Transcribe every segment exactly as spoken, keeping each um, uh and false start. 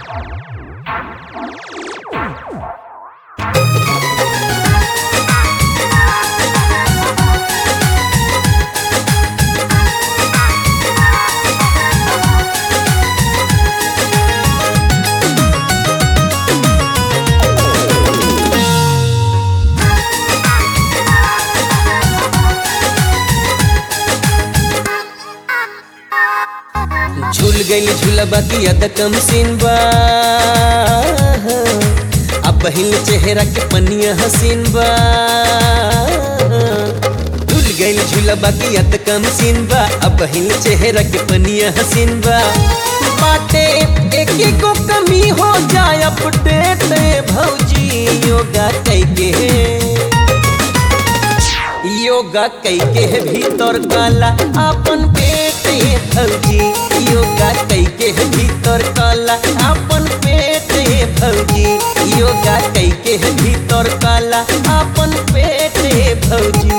झूल गई झूला बाकी अद कम सीन बा। अब बहिल चेहरा के पनिया हसीन बा। झूल गई झूला बाकी अद कम सीन बा। अब बहिल चेहरा के पनिया हसीन बा। बाटे एक को कमी हो जाए अपडेट भौजी योगा कैके योगा कैके भीतर काला अपन पेट भौजी योगा कैके भीतर काला अपन पेट भौजी योगा कैके भीतर काला अपन पेट भौजी।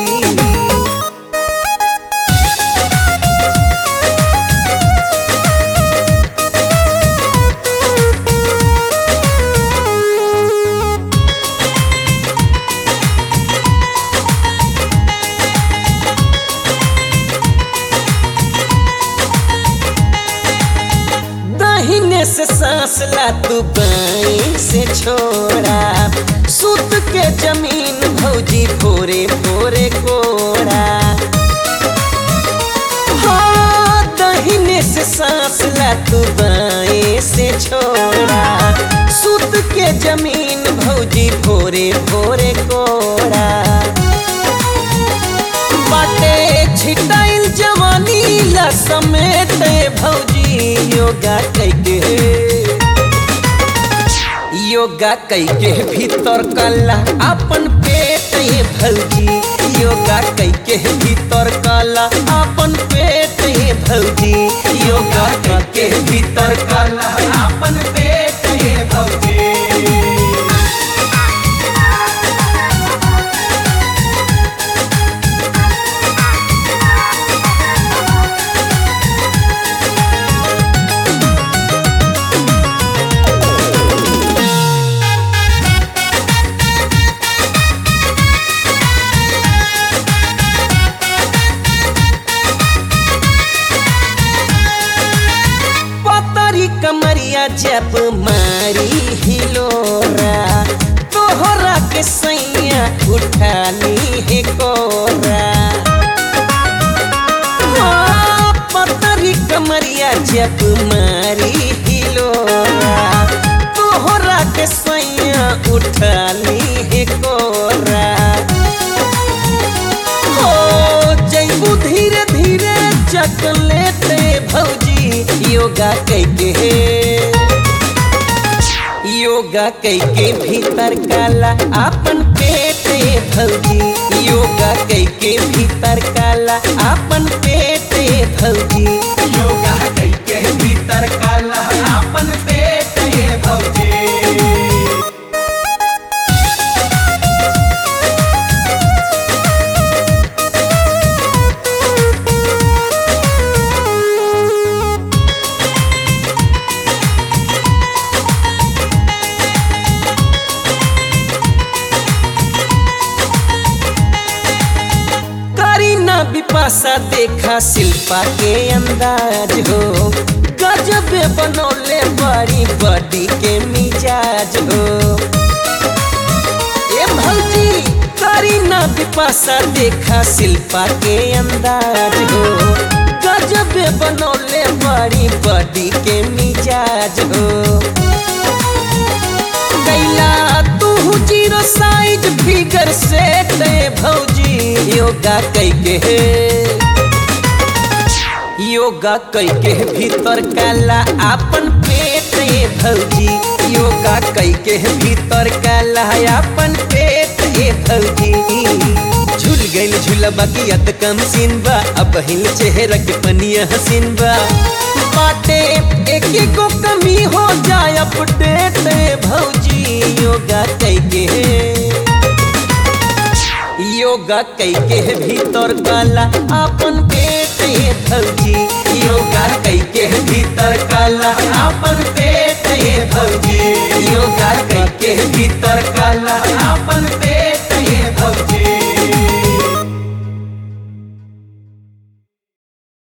दाहिने से सांस ला तू बाएं से छोड़ा सुत के जमीन भौजी भोरे भोरे कोड़ा। हाँ दाहिने से सांस ला तू बाएं से छोड़ा सुत के जमीन भौजी भोरे भोरे कोड़ा। बाटे छिटाइल जवानी ला समेत भौजी योगा कैके योगा कैके भीतर काला अपन पेट भौजी योगा कैके भीतर काला अपन पेट भौजी योगा कैके भीतर काला अपन पेट भौजी। कमरिया जब मारी हिलोरा तोहरा के सैया उठानी है कोरा। हाँ, पतरी कमरिया जब मारी हिलोरा तोहरा के सैया उठानी है कोरा। हो जैबू धीरे धीरे चकलेट भौजी योगा कैके योगा कैके भीतर काला अपन पेट भौजी योगा कैके भीतर काला अपन पेट भौजी योगा कैके भीतर काला अपन पेट भौजी। बिपाशा देखा शिल्पा के अंदाज हो गजब बनौले बड़ी बॉडी के मिजाज हो। ए भौजी करीना बिपाशा देखा शिल्पा के अंदाज हो गजब बनौले बड़ी बॉडी के मिजाज हो। कैला तू जीरो साइज फिगर से भौजी योगा कैके योगा कैके भीतर काला अपन पेट भौजी योगा कैके भीतर काला अपन पेट भौजी। झूल गई झूला बाकी अद कम सीन बा। अब हिल चेहरा के पनिया हसीन बा। बाटे एक को कमी हो जाए अपडेट भौजी योगा कैके योगा कैके भीतर काला अपन पेट भौजी योगा कैके भीतर काला अपन पेट भौजी। योगा कई के भीतर काला अपन पेट